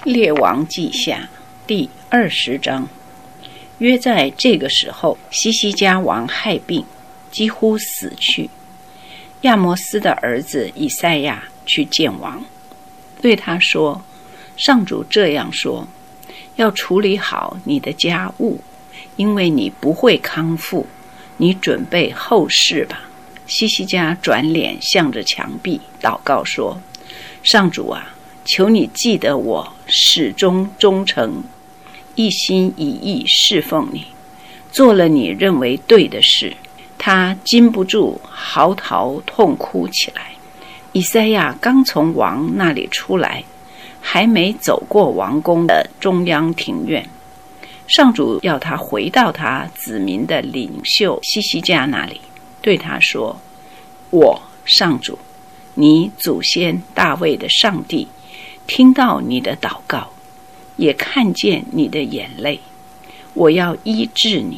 列王记下第20章。约在这个时候，西西家王害病，几乎死去。亚摩斯的儿子以赛亚去见王，对他说：上主这样说，要处理好你的家务，因为你不会康复，你准备后事吧。西西家转脸向着墙壁祷告说：上主啊，求你记得我始终忠诚，一心一意侍奉你，做了你认为对的事。他禁不住嚎啕痛哭起来。以赛亚刚从王那里出来，还没走过王宫的中央庭院，上主要他回到他子民的领袖西西家那里，对他说：我上主，你祖先大卫的上帝，听到你的祷告，也看见你的眼泪，我要医治你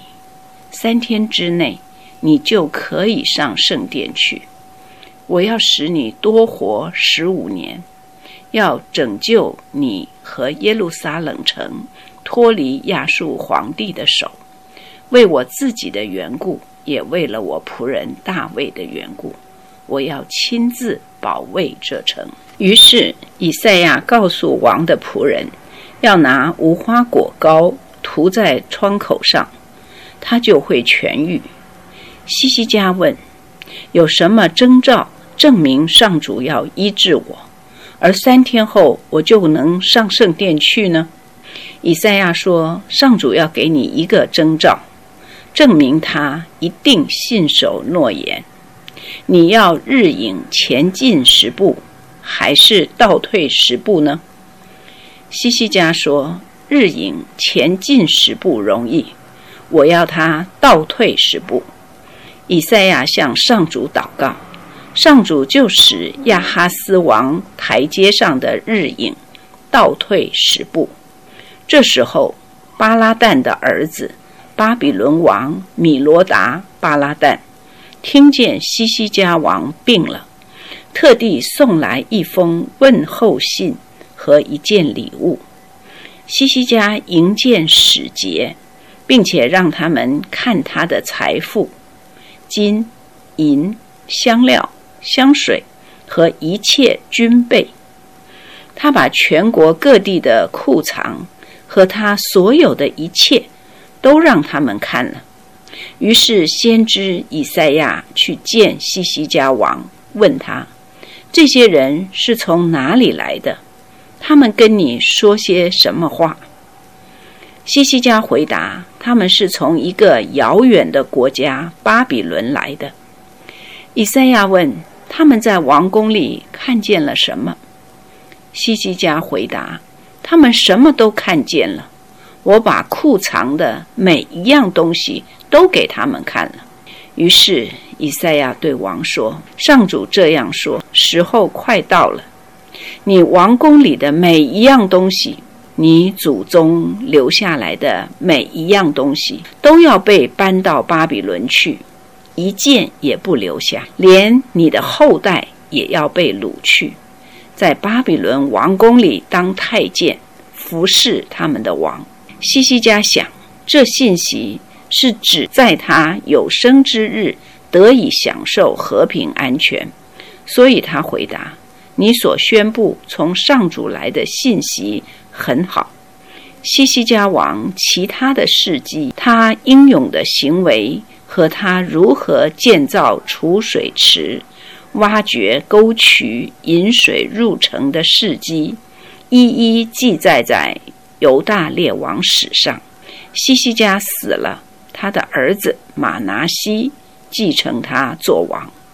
，3天之内你就可以上圣殿去。我要使你多活15年，要拯救你和耶路撒冷城脱离亚述皇帝的手，为我自己的缘故，也为了我仆人大卫的缘故，我要亲自保卫这城。于是以赛亚告诉王的仆人，要拿无花果膏涂在窗口上，他就会痊愈。西西家问：有什么征兆证明上主要医治我，而3天后我就能上圣殿去呢？以赛亚说：上主要给你一个征兆，证明他一定信守诺言。你要日影前进10步，还是倒退10步呢？西西家说：日影前进10步容易，我要他倒退10步。以赛亚向上主祷告，上主就使亚哈斯王台阶上的日影倒退10步。这时候，巴拉旦的儿子巴比伦王米罗达巴拉旦听见西西家王病了，特地送来一封问候信和一件礼物。西西家迎见使节，并且让他们看他的财富，金、银、香料、香水和一切军备。他把全国各地的库藏和他所有的一切都让他们看了。于是先知以赛亚去见西西家王，问他：这些人是从哪里来的？他们跟你说些什么话？西西家回答：他们是从一个遥远的国家巴比伦来的。以赛亚问：他们在王宫里看见了什么？西西家回答：他们什么都看见了，我把库藏的每一样东西都给他们看了。于是以赛亚对王说：上主这样说，时候快到了，你王宫里的每一样东西，你祖宗留下来的每一样东西，都要被搬到巴比伦去，一件也不留下，连你的后代也要被掳去，在巴比伦王宫里当太监，服侍他们的王。西西家想，这信息是指在他有生之日得以享受和平安全，所以他回答：你所宣布从上主来的信息很好。西西家王其他的事迹，他英勇的行为和他如何建造储水池、挖掘沟渠引水入城的事迹，一一记载在犹大列王史上。西西家死了，他的儿子马拿西继承他做王。